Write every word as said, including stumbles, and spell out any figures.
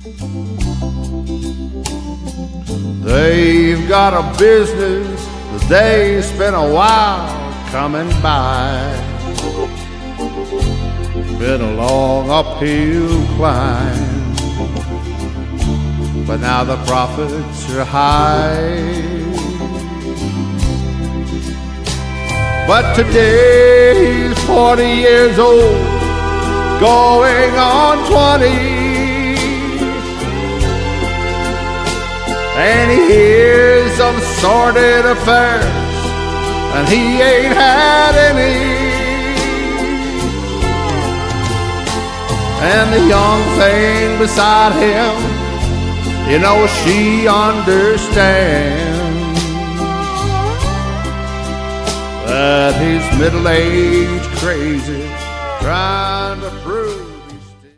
They've got a business that they spent a while coming by. Been a long uphill climb, but now the profits are high. But today he's forty years old, going on twenty, and he hears of sordid affairs, and he ain't had any. And the young thing beside him, you know, she understands that he's middle-aged crazy, trying to prove